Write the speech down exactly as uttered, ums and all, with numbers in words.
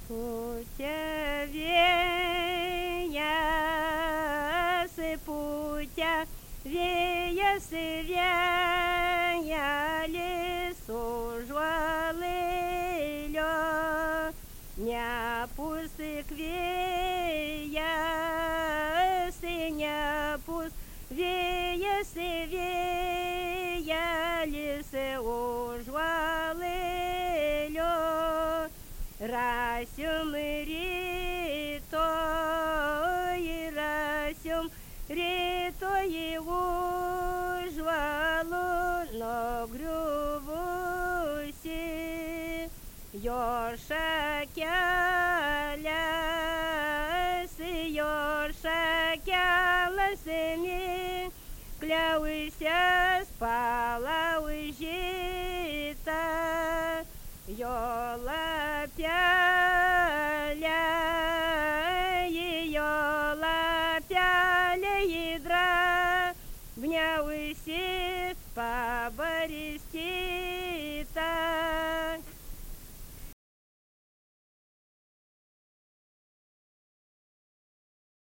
Путя вея, се путя вея, се вея, лесу жвалило, не пустых вея, се не пуст вея, се вея, лесу жвалило. Расюм рито, и расюм рито его жвалу, но грювуси, ёрша кяляси, ёрша кяласими, кляуися спала ужита, ёла пяля, ёла пяля ядра, вняуися по борис